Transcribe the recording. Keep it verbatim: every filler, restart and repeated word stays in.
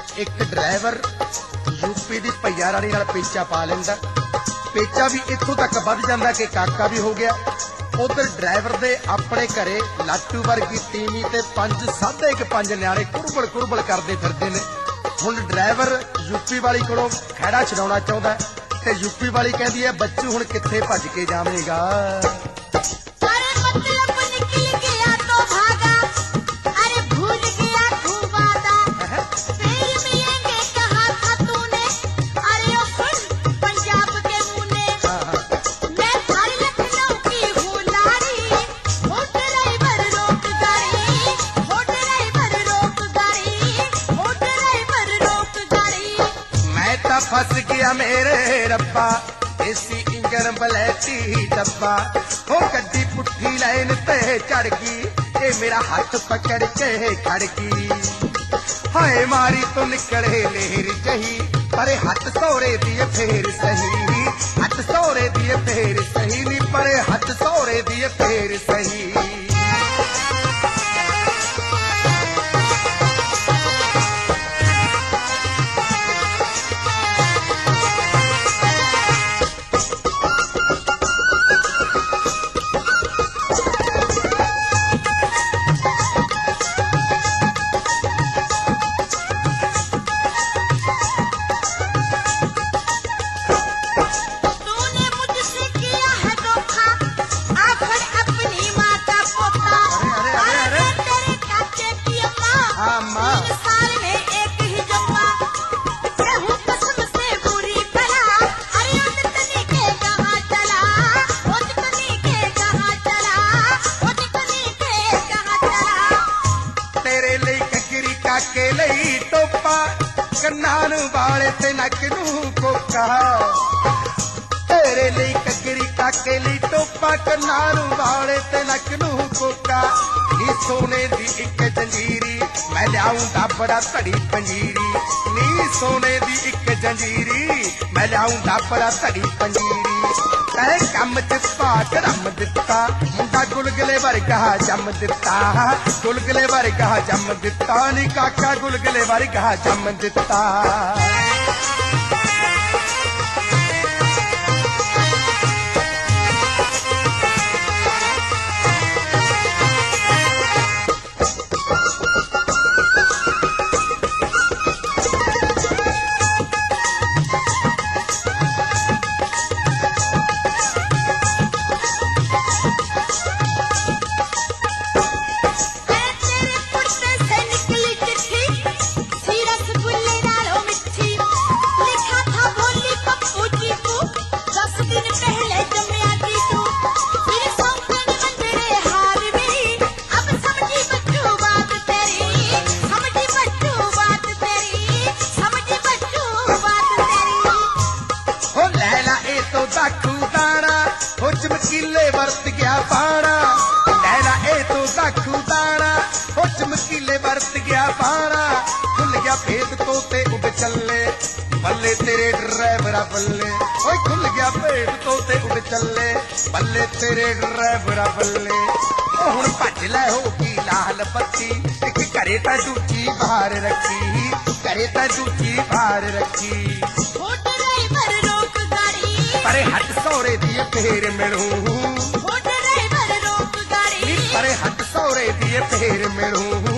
एक driver UP की भैया रानी नाल पेचा पा लेंदा, पेचा भी इत्थों तक वध जांदा कि काका भी हो गया। उधर ड्राइवर दे अपने घरे लाटू वर्गी तीमी ते पंज साढ़े के पंज न्याणे कुरबल कुरबल करते फिरते ने। हुण ड्राइवर यूपी वाली कोलों खैड़ा छड़ाउणा चाहुंदा ते यूपी वाली कहदी है बच्चू हुण कित्थे भज के जावेगा। फस गया मेरे रब्बा देसी इंजन बलैती डब्बा, हो गड्डी पुट्ठी लाइन ते चढ़ गई, ये मेरा हाथ पकड़ के खड़ गई। हाय मारी तो निकले लेहर जही, परे हाथ सौरे दिए फेर सही, हाथ सौरे दिए फेर सही नी, परे हाथ सौरे दिए फेर सही। के लई टोपा कन्नान वाले ते नक नू कोका, तेरे लई कगरी काके लई टोपा कन्नान वाले ते नक नू कोका। नी सोने दी इक जंजीरी मैं लियाऊंगा बड़ा धड़ी पंजीरी, नी सोने दी इक जंजीरी मैं लियाऊंगा बड़ा धड़ी पंजीरी। तै कम च भाग रम दिता, मुंडा गुलगले वर्गा जम दिता, गुलगले वर्गा जम दिता नी काका गुलगले वर्गा जम दिता। चमकीले वर्त गया पाना लैला ए तो दाखू दाना, हो चमकीले वर्त गया पाना, खुल गया भेद तो ते उड़ चले बल्ले तेरे ड्राइवरा बल्ले, ओए खुल गया भेद तो ते उड़ चले बल्ले तेरे ड्राइवरा बल्ले। ओ हुण भज लै होगी लाल बत्ती, एक घरे तां दूजी बाहर रखी, घरे तां दूजी बाहर रखी। परे हट सौरे दिए फेर मिलूं, परे हट सौरे दिए फेर मिलूं।